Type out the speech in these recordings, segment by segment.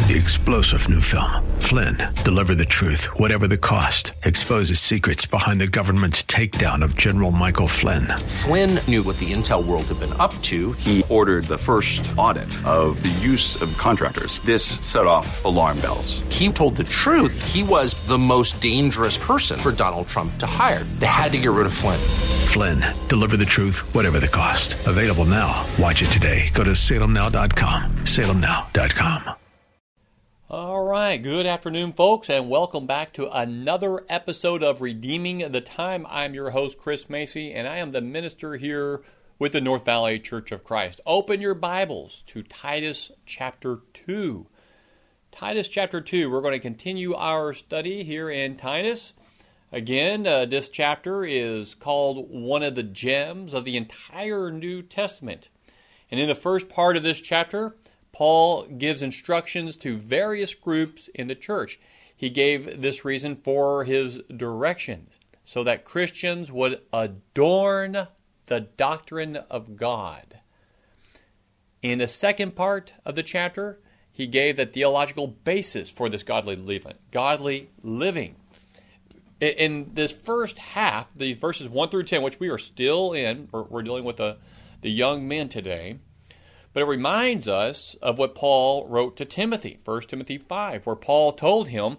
The explosive new film, Flynn, deliver the truth, whatever the cost. Exposes secrets behind the government's takedown of General Michael Flynn. Flynn knew what the intel world had been up to. He ordered the first audit of the use of contractors. This set off alarm bells. He told the truth. He was the most dangerous person for Donald Trump to hire. They had to get rid of Flynn. Flynn, deliver the truth, whatever the cost. Available now. Watch it today. Go to salemnow.com. salemnow.com. All right, good afternoon, folks, and welcome back to another episode of Redeeming the Time. I'm your host, Chris Macy, and I am the minister here with the North Valley Church of Christ. Open your Bibles to Titus chapter 2. Titus chapter 2, we're going to continue our study here in Titus. Again, this chapter is called one of the gems of the entire New Testament. And in the first part of this chapter, Paul gives instructions to various groups in the church. He gave this reason for his directions, so that Christians would adorn the doctrine of God. In the second part of the chapter, he gave the theological basis for this godly living. In this first half, the verses 1 through 10, which we are still in, we're dealing with the young men today, but it reminds us of what Paul wrote to Timothy, 1 Timothy 5, where Paul told him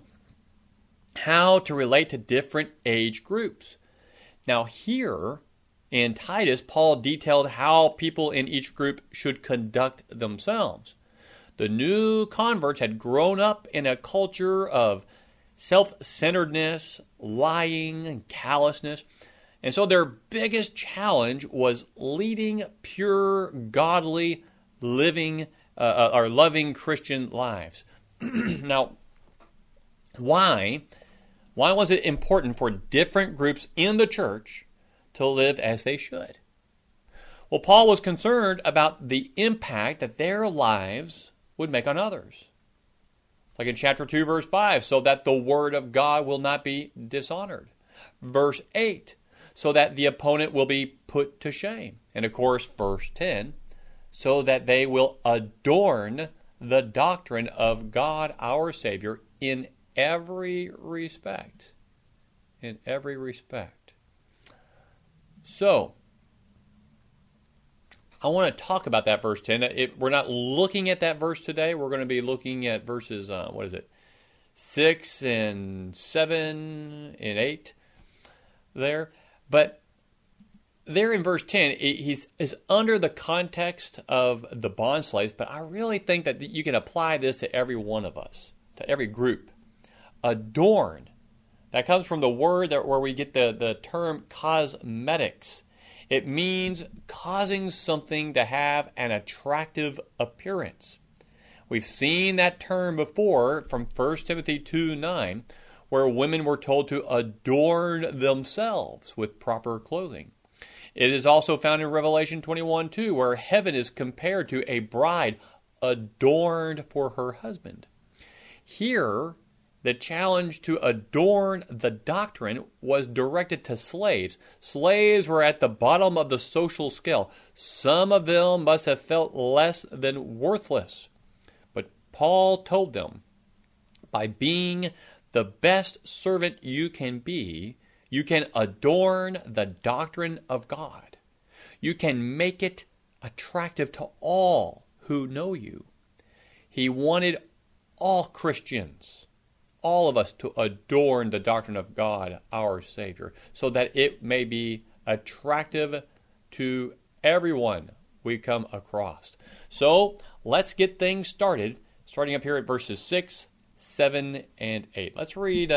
how to relate to different age groups. Now here in Titus, Paul detailed how people in each group should conduct themselves. The new converts had grown up in a culture of self-centeredness, lying, and callousness. And so their biggest challenge was leading pure, godly, living or loving Christian lives. Now, why was it important for different groups in the church to live as they should? Well, Paul was concerned about the impact that their lives would make on others. Like in chapter 2, verse 5, so that the word of God will not be dishonored. Verse 8, so that the opponent will be put to shame. And of course, verse 10, so that they will adorn the doctrine of God our Savior in every respect. In every respect. So, I want to talk about that verse 10. We're not looking at that verse today. We're going to be looking at verses, 6 and 7 and 8 there. But there in verse 10, is under the context of the bond slaves, but I really think that you can apply this to every one of us, to every group. Adorn. That comes from the word where we get the term cosmetics. It means causing something to have an attractive appearance. We've seen that term before from 1 Timothy 2:9, where women were told to adorn themselves with proper clothing. It is also found in Revelation 21:2, where heaven is compared to a bride adorned for her husband. Here, the challenge to adorn the doctrine was directed to slaves. Slaves were at the bottom of the social scale. Some of them must have felt less than worthless. But Paul told them, by being the best servant you can be, you can adorn the doctrine of God. You can make it attractive to all who know you. He wanted all Christians, all of us, to adorn the doctrine of God, our Savior, so that it may be attractive to everyone we come across. So let's get things started, starting up here at verses 6, 7, and 8. Let's read...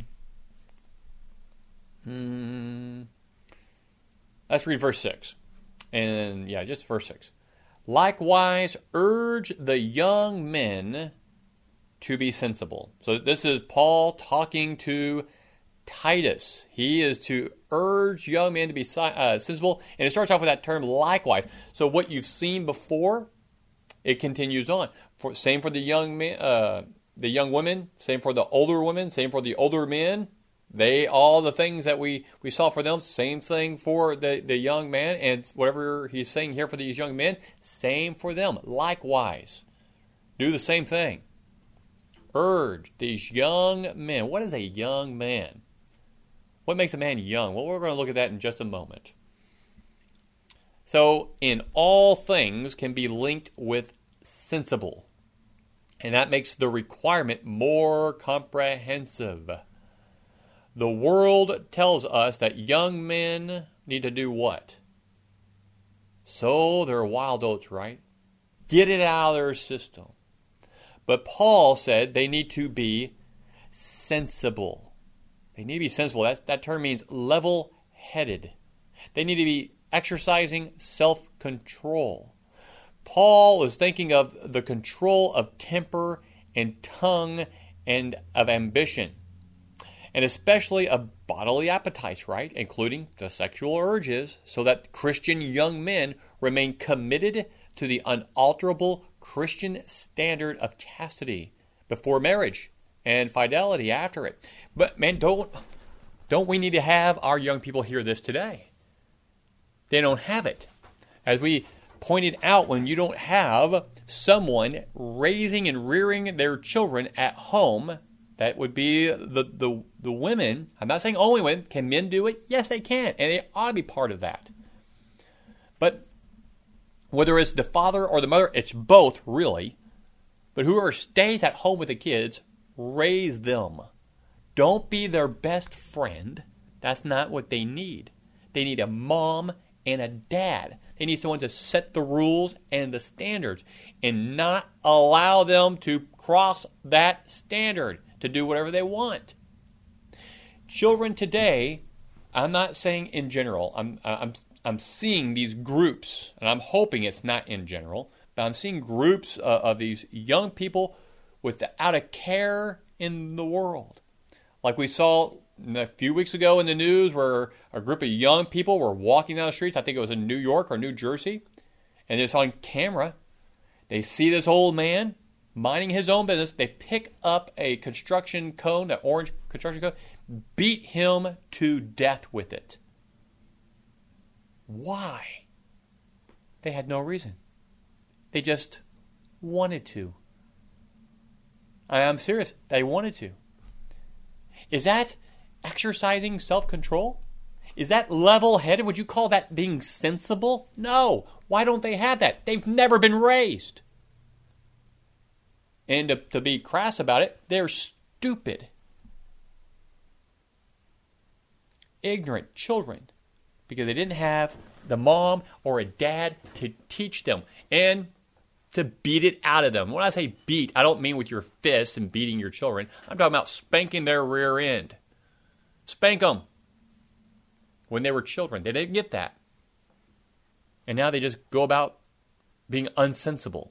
Let's read verse 6. And just verse 6. Likewise, urge the young men to be sensible. So this is Paul talking to Titus. He is to urge young men to be sensible. And it starts off with that term, likewise. So what you've seen before, it continues on. Same for the young men, the young women. Same for the older women. Same for the older men. All the things that we saw for them, same thing for the young man, and whatever he's saying here for these young men, same for them. Likewise, do the same thing. urge these young men. What is a young man? What makes a man young? Well, we're going to look at that in just a moment. So, in all things can be linked with sensible. And that makes the requirement more comprehensive. The world tells us that young men need to do what? So they're wild oats, right? Get it out of their system. But Paul said they need to be sensible. They need to be sensible. That term means level-headed. They need to be exercising self-control. Paul is thinking of the control of temper and tongue and of ambition, and especially of bodily appetites, right? Including the sexual urges, so that Christian young men remain committed to the unalterable Christian standard of chastity before marriage and fidelity after it. But man, don't we need to have our young people hear this today? They don't have it. As we pointed out, when you don't have someone raising and rearing their children at home, that would be the women. I'm not saying only women. Can men do it? Yes, they can, and they ought to be part of that. But whether it's the father or the mother, it's both, really. But whoever stays at home with the kids, raise them. Don't be their best friend. That's not what they need. They need a mom and a dad. They need someone to set the rules and the standards and not allow them to cross that standard, to do whatever they want. Children today, I'm not saying in general, I'm seeing these groups, and I'm hoping it's not in general, but I'm seeing groups of these young people without a care in the world. Like we saw a few weeks ago in the news where a group of young people were walking down the streets. I think it was in New York or New Jersey. And it's on camera. They see this old man minding his own business. They pick up a construction cone, an orange construction cone, beat him to death with it. Why? They had no reason. They just wanted to. I'm serious. They wanted to. Is that exercising self-control? Is that level-headed? Would you call that being sensible? No. Why don't they have that? They've never been raised. And to be crass about it, they're stupid. Ignorant children. Because they didn't have the mom or a dad to teach them and to beat it out of them. When I say beat, I don't mean with your fists and beating your children. I'm talking about spanking their rear end. Spank them. When they were children, they didn't get that. And now they just go about being unsensible.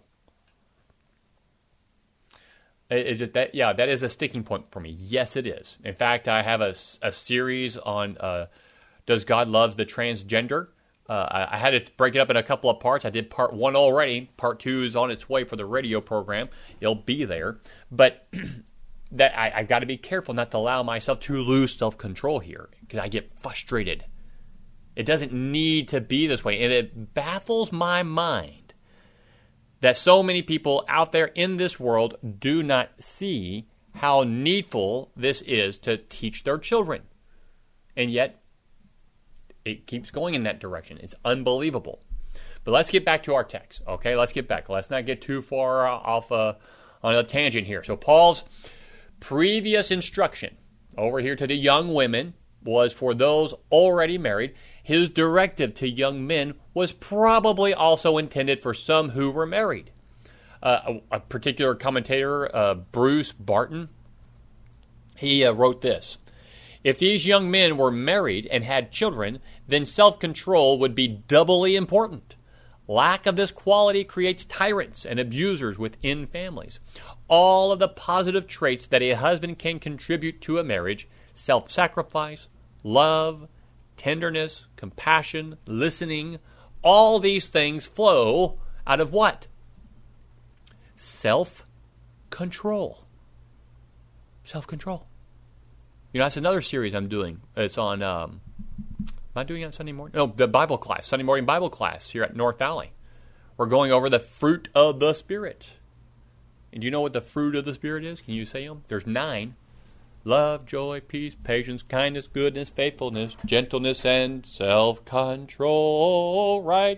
It's just that, yeah, that is a sticking point for me. Yes, it is. In fact, I have a series on Does God Love the Transgender? I had to break it up in a couple of parts. I did part 1 already. Part 2 is on its way for the radio program. It'll be there. But that I've got to be careful not to allow myself to lose self-control here because I get frustrated. It doesn't need to be this way. And it baffles my mind that so many people out there in this world do not see how needful this is to teach their children. And yet, it keeps going in that direction. It's unbelievable. But let's get back to our text, okay? Let's get back. Let's not get too far off on a tangent here. So Paul's previous instruction over here to the young women was for those already married. His directive to young men was probably also intended for some who were married. A particular commentator, Bruce Barton, he wrote this. If these young men were married and had children, then self-control would be doubly important. Lack of this quality creates tyrants and abusers within families. All of the positive traits that a husband can contribute to a marriage, self-sacrifice, love, tenderness, compassion, listening, all these things flow out of what? Self-control. Self-control. You know, that's another series I'm doing. It's on, am I doing it on Sunday morning? No, the Bible class, Sunday morning Bible class here at North Valley. We're going over the fruit of the Spirit. And do you know what the fruit of the Spirit is? Can you say them? There's 9. Love, joy, peace, patience, kindness, goodness, faithfulness, gentleness, and self-control, right?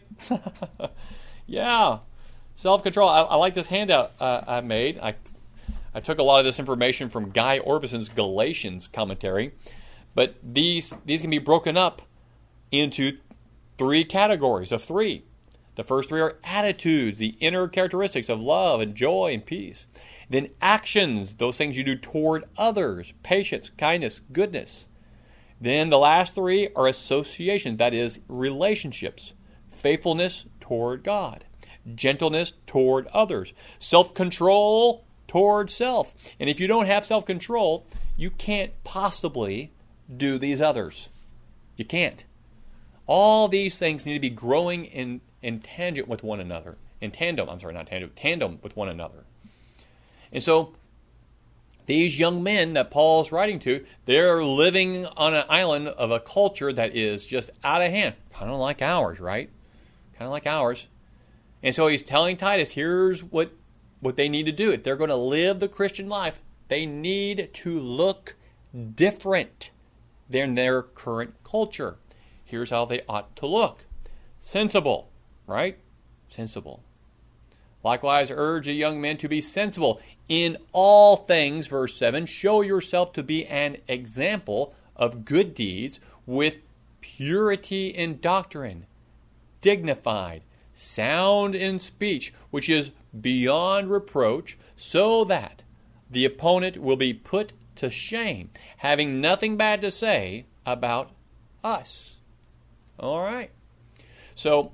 Yeah, self-control. I like this handout I made. I took a lot of this information from Guy Orbison's Galatians commentary, but these can be broken up into 3 categories of 3. The first 3 are attitudes, the inner characteristics of love and joy and peace. Then actions, those things you do toward others, patience, kindness, goodness. Then the last 3 are associations, that is, relationships, faithfulness toward God, gentleness toward others, self-control toward self. And if you don't have self-control, you can't possibly do these others. You can't. All these things need to be growing in tandem with one another. Tandem with one another. And so, these young men that Paul's writing to, they're living on an island of a culture that is just out of hand. Kind of like ours, right? Kind of like ours. And so he's telling Titus, here's what they need to do. If they're going to live the Christian life, they need to look different than their current culture. Here's how they ought to look. Sensible, right? Sensible. Likewise, urge the young men to be sensible in all things, verse 7. Show yourself to be an example of good deeds with purity in doctrine, dignified, sound in speech, which is beyond reproach, so that the opponent will be put to shame, having nothing bad to say about us. All right. So,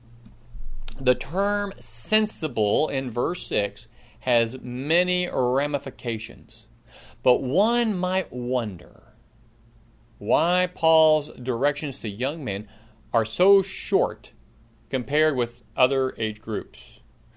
the term sensible in verse 6 has many ramifications. But one might wonder why Paul's directions to young men are so short compared with other age groups.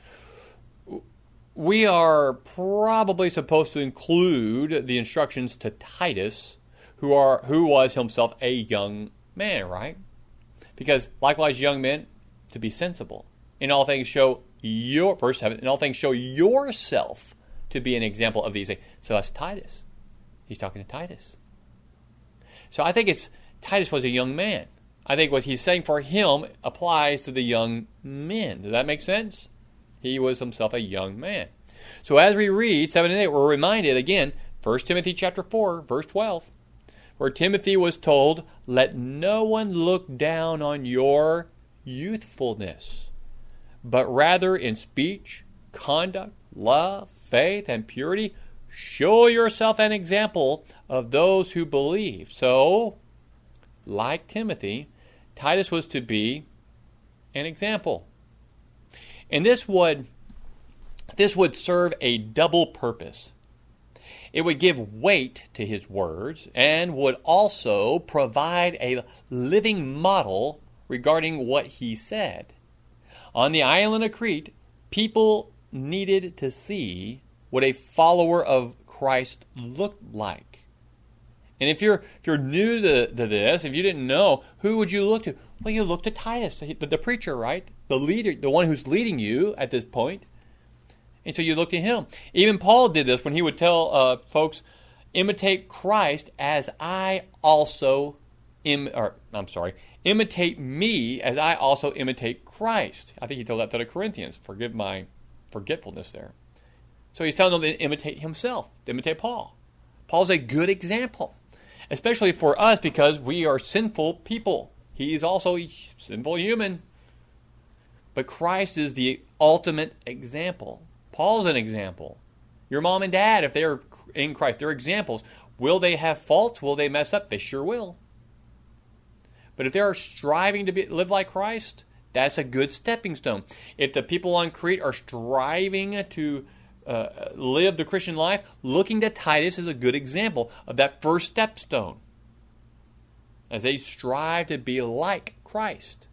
We are probably supposed to include the instructions to Titus, who was himself a young man, right? Because likewise, young men, to be sensible. In all things show verse 7, in all things show yourself to be an example of these things. So that's Titus. He's talking to Titus. So I think Titus was a young man. I think what he's saying for him applies to the young men. Does that make sense? He was himself a young man. So as we read 7 and 8, we're reminded again, 1 Timothy chapter 4, verse 12, where Timothy was told, let no one look down on your youthfulness, but rather in speech, conduct, love, faith, and purity, show yourself an example of those who believe. So, like Timothy, Titus was to be an example. And this would serve a double purpose. It would give weight to his words and would also provide a living model regarding what he said. On the island of Crete, people needed to see what a follower of Christ looked like. And if you're new to this, if you didn't know, who would you look to? Well, you look to Titus, the preacher, right? The leader, the one who's leading you at this point. And so you look to him. Even Paul did this when he would tell folks, imitate Christ as I also imitate me as I also imitate Christ. I think he told that to the Corinthians. Forgive my forgetfulness there. So he's telling them to imitate himself, to imitate Paul. Paul's a good example, especially for us because we are sinful people. He's also a sinful human. But Christ is the ultimate example. Paul's an example. Your mom and dad, if they're in Christ, they're examples. Will they have faults? Will they mess up? They sure will. But if they are striving to live like Christ, that's a good stepping stone. If the people on Crete are striving to live the Christian life, looking to Titus is a good example of that first stepstone as they strive to be like Christ.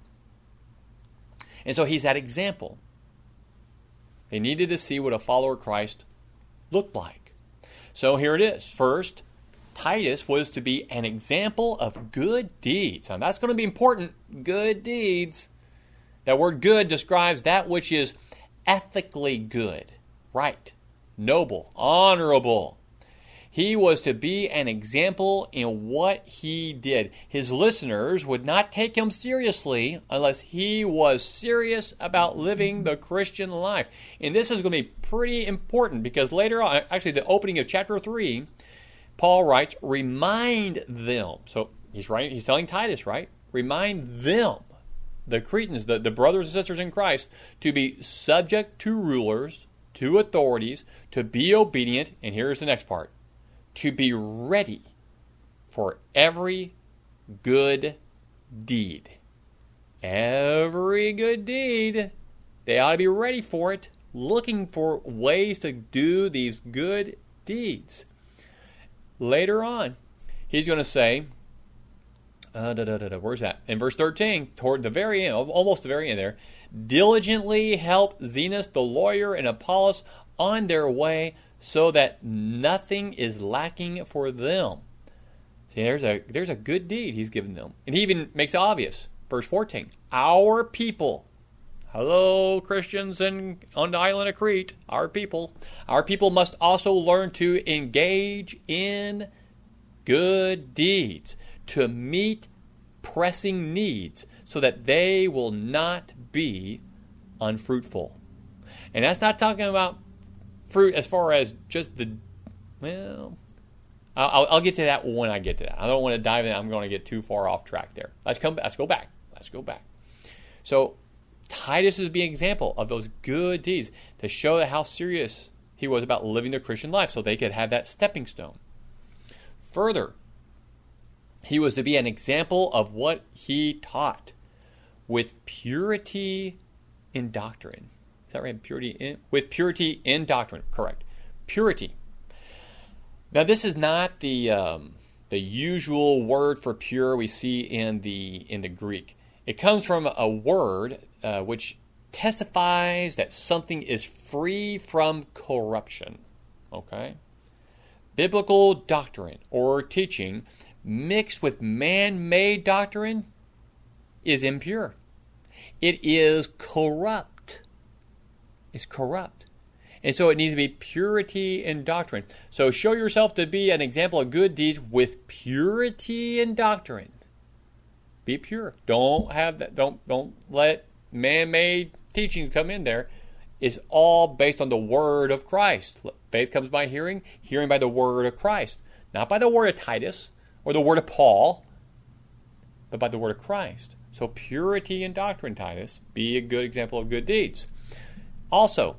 And so he's that example. They needed to see what a follower of Christ looked like. So here it is. First, Titus was to be an example of good deeds. Now that's going to be important. Good deeds. That word good describes that which is ethically good. right, noble, honorable. He was to be an example in what he did. His listeners would not take him seriously unless he was serious about living the Christian life. And this is going to be pretty important because later on, actually the opening of chapter 3, Paul writes, remind them. So he's telling Titus, right? Remind them, the Cretans, the brothers and sisters in Christ, to be subject to rulers, to authorities, to be obedient, and here's the next part, to be ready for every good deed. Every good deed. They ought to be ready for it, looking for ways to do these good deeds. Later on, he's going to say, where's that? In verse 13, toward the very end, almost the very end there, diligently help Zenas the lawyer and Apollos on their way, so that nothing is lacking for them. See, there's a good deed he's given them. And he even makes it obvious. Verse 14, our people. Hello, Christians on the island of Crete. Our people must also learn to engage in good deeds, to meet pressing needs, so that they will not be unfruitful. And that's not talking about fruit as far as just I'll get to that when I get to that. I don't want to dive in. I'm going to get too far off track there. Let's go back. So Titus is being an example of those good deeds to show how serious he was about living the Christian life so they could have that stepping stone. Further, he was to be an example of what he taught with purity in doctrine. Is that right? With purity in doctrine. Correct. Purity. Now, this is not the usual word for pure we see in the Greek. It comes from a word which testifies that something is free from corruption. Okay? Biblical doctrine or teaching mixed with man-made doctrine is impure. It is corrupt. It's corrupt. And so it needs to be purity in doctrine. So show yourself to be an example of good deeds with purity in doctrine. Be pure. Don't have that. Don't let man-made teachings come in there. It's all based on the word of Christ. Faith comes by hearing, hearing by the word of Christ. Not by the word of Titus or the word of Paul, but by the word of Christ. So purity in doctrine, Titus. Be a good example of good deeds. Also,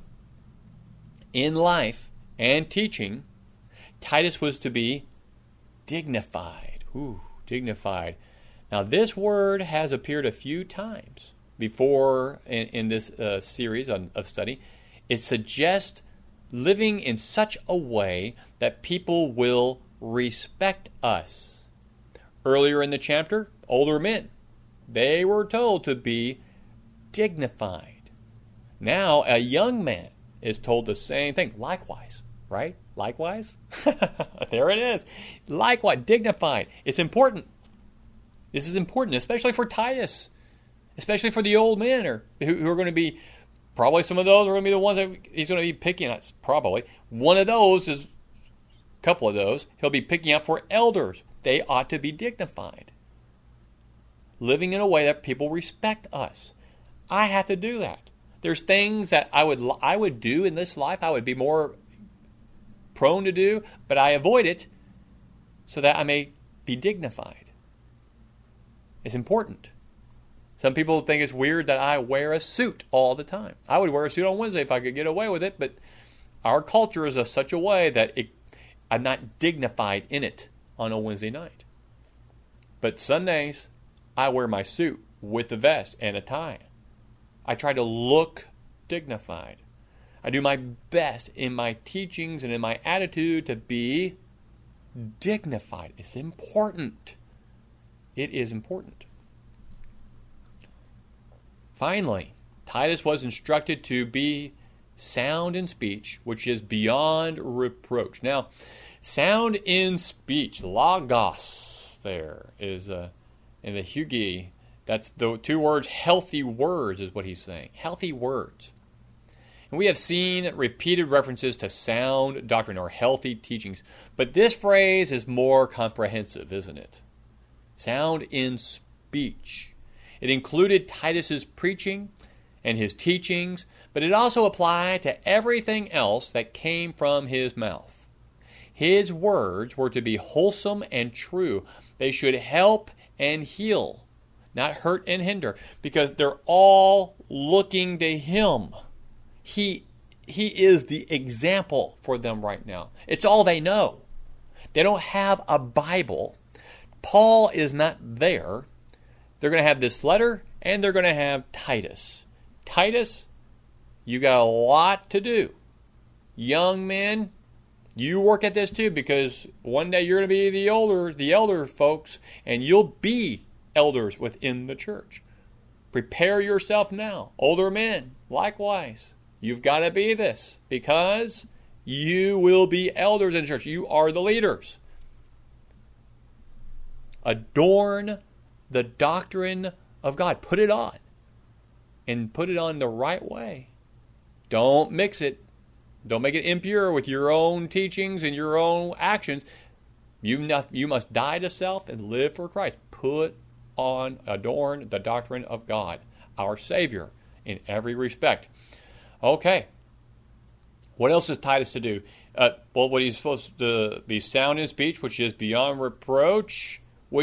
in life and teaching, Titus was to be dignified. Dignified. Now, this word has appeared a few times before in this series of study. It suggests living in such a way that people will respect us. Earlier in the chapter, older men, they were told to be dignified. Now, a young man is told the same thing. Likewise, right? Likewise? There it is. Likewise, dignified. It's important. This is important, especially for Titus, especially for the old men who are going to be, probably some of those are going to be the ones that he's going to be picking out. Probably. One of those is, a couple of those, he'll be picking out for elders. They ought to be dignified. Living in a way that people respect us. I have to do that. There's things that I would do in this life, I would be more prone to do, but I avoid it so that I may be dignified. It's important. Some people think it's weird that I wear a suit all the time. I would wear a suit on Wednesday if I could get away with it, but our culture is such a way that I'm not dignified in it on a Wednesday night. But Sundays, I wear my suit with a vest and a tie. I try to look dignified. I do my best in my teachings and in my attitude to be dignified. It's important. It is important. Finally, Titus was instructed to be sound in speech, which is beyond reproach. Now, sound in speech, logos, there is in the Hugi. That's the two words, healthy words is what he's saying. Healthy words. And we have seen repeated references to sound doctrine or healthy teachings. But this phrase is more comprehensive, isn't it? Sound in speech. It included Titus's preaching and his teachings, but it also applied to everything else that came from his mouth. His words were to be wholesome and true. They should help and heal, not hurt and hinder, because they're all looking to him. He is the example for them right now. It's all they know. They don't have a Bible. Paul is not there. They're going to have this letter, and they're going to have Titus. Titus, you got a lot to do. Young men, you work at this too, because one day you're going to be the elder folks, and you'll be elders within the church. Prepare yourself now. Older men, likewise. You've got to be this, because you will be elders in the church. You are the leaders. Adorn the doctrine of God. Put it on. And put it on the right way. Don't mix it. Don't make it impure with your own teachings and your own actions. You must die to self and live for Christ. Adorn the doctrine of God, our Savior, in every respect. Okay. What else is Titus to do? What he's supposed to be sound in speech, which is beyond reproach.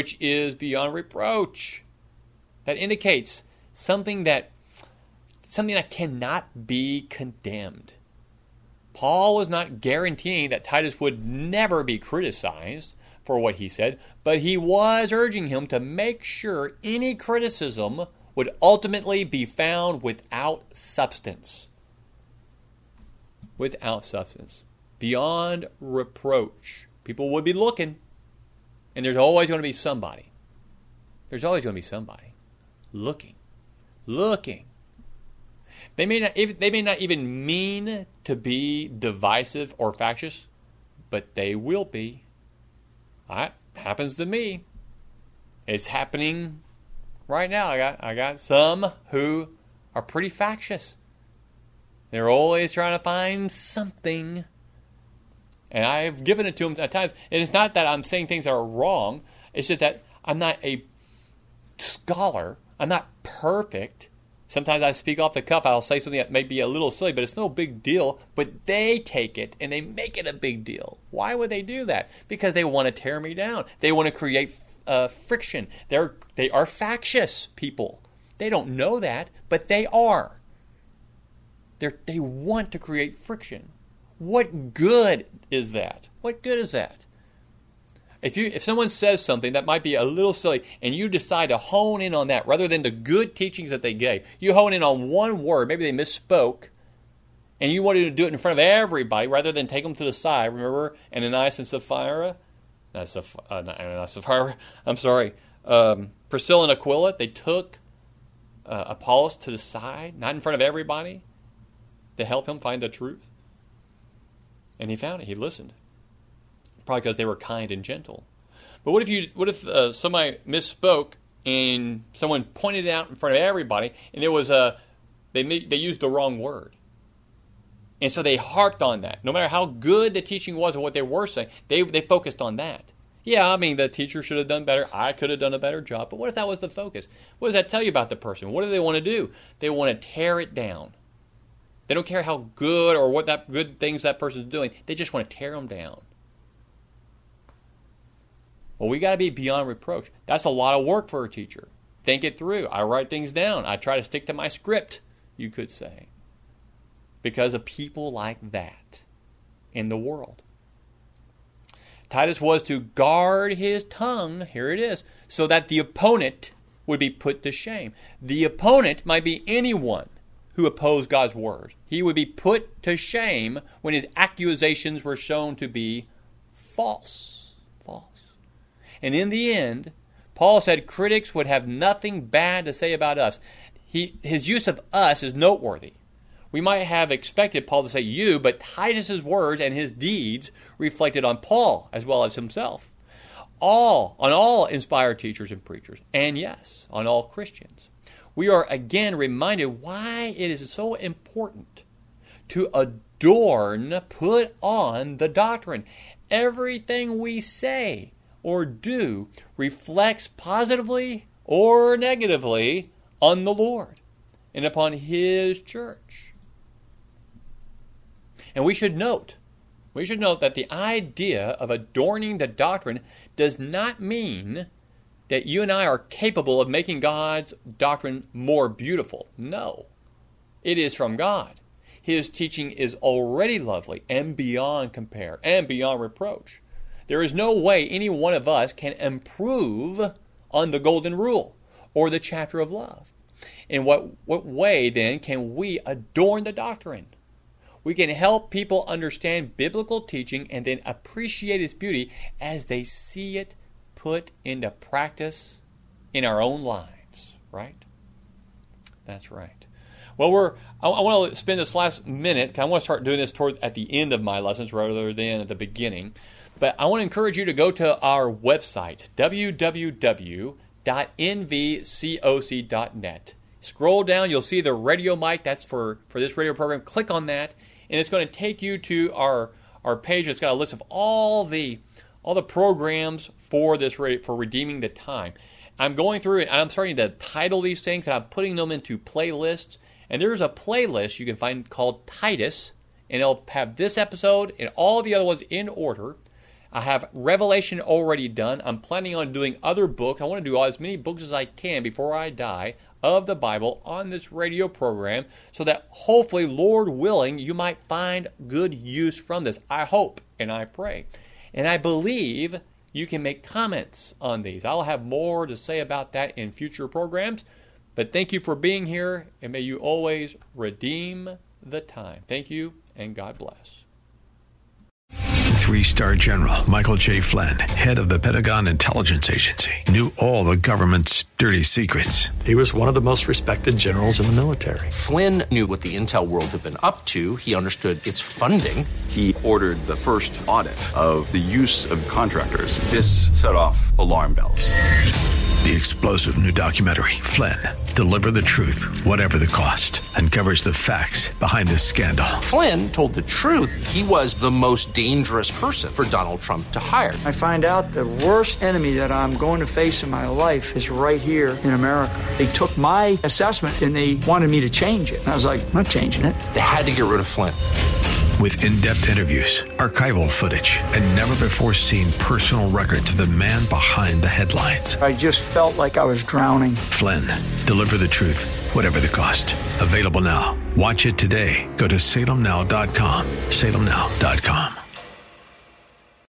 That indicates something that cannot be condemned. Paul was not guaranteeing that Titus would never be criticized for what he said, but he was urging him to make sure any criticism would ultimately be found without substance. Without substance. Beyond reproach. People would be looking, and there's always going to be somebody. There's always going to be somebody looking. They may not even mean to be divisive or factious, but they will be. That happens to me. It's happening right now. I got some who are pretty factious. They're always trying to find something, and I've given it to them at times. And it's not that I'm saying things are wrong. It's just that I'm not a scholar. I'm not perfect. Sometimes I speak off the cuff. I'll say something that may be a little silly, but it's no big deal. But they take it and they make it a big deal. Why would they do that? Because they want to tear me down. They want to create friction. They are factious people. They don't know that, but they are. They want to create friction. What good is that? What good is that? If someone says something that might be a little silly and you decide to hone in on that rather than the good teachings that they gave, you hone in on one word, maybe they misspoke, and you wanted to do it in front of everybody rather than take them to the side. Remember Ananias and Sapphira? Not Sapphira. I'm sorry. Priscilla and Aquila, they took Apollos to the side, not in front of everybody, to help him find the truth. And he found it. He listened. Probably because they were kind and gentle. But what if somebody misspoke and someone pointed it out in front of everybody, and it was they used the wrong word, and so they harped on that. No matter how good the teaching was or what they were saying, they focused on that. Yeah, I mean, the teacher should have done better. I could have done a better job. But what if that was the focus? What does that tell you about the person? What do they want to do? They want to tear it down. They don't care how good or what that good things that person's doing. They just want to tear them down. Well, we got to be beyond reproach. That's a lot of work for a teacher. Think it through. I write things down. I try to stick to my script, you could say, because of people like that in the world. Titus was to guard his tongue, here it is, so that the opponent would be put to shame. The opponent might be anyone who opposed God's word. He would be put to shame when his accusations were shown to be false. And in the end, Paul said critics would have nothing bad to say about us. His use of us is noteworthy. We might have expected Paul to say you, but Titus's words and his deeds reflected on Paul as well as himself. On all inspired teachers and preachers, and yes, on all Christians. We are again reminded why it is so important to adorn, put on the doctrine. Everything we say or do reflects positively or negatively on the Lord and upon His church. And we should note that the idea of adorning the doctrine does not mean that you and I are capable of making God's doctrine more beautiful. No. It is from God. His teaching is already lovely and beyond compare and beyond reproach. There is no way any one of us can improve on the golden rule or the chapter of love. In what way, then, can we adorn the doctrine? We can help people understand biblical teaching and then appreciate its beauty as they see it put into practice in our own lives, right? That's right. Well, I want to spend this last minute, I want to start doing this at the end of my lessons rather than at the beginning, but I want to encourage you to go to our website, www.nvcoc.net. Scroll down, you'll see the radio mic, that's for this radio program. Click on that, and it's going to take you to our page. It's got a list of all the programs for Redeeming the Time. I'm going through it, I'm starting to title these things, and I'm putting them into playlists. And there's a playlist you can find called Titus, and it'll have this episode and all the other ones in order. I have Revelation already done. I'm planning on doing other books. I want to do as many books as I can before I die of the Bible on this radio program so that hopefully, Lord willing, you might find good use from this. I hope and I pray. And I believe you can make comments on these. I'll have more to say about that in future programs. But thank you for being here, and may you always redeem the time. Thank you, and God bless. 3-star General Michael J. Flynn, head of the Pentagon Intelligence Agency, knew all the government's dirty secrets. He was one of the most respected generals in the military. Flynn knew what the intel world had been up to. He understood its funding. He ordered the first audit of the use of contractors. This set off alarm bells. The explosive new documentary, Flynn, Deliver the Truth, Whatever the Cost, uncovers the facts behind this scandal. Flynn told the truth. He was the most dangerous person for Donald Trump to hire. I find out the worst enemy that I'm going to face in my life is right here in America. They took my assessment and they wanted me to change it. And I was like, I'm not changing it. They had to get rid of Flynn. With in-depth interviews, archival footage, and never-before-seen personal records of the man behind the headlines. I just felt like I was drowning. Flynn, Deliver the Truth, Whatever the Cost. Available now. Watch it today. Go to salemnow.com. salemnow.com.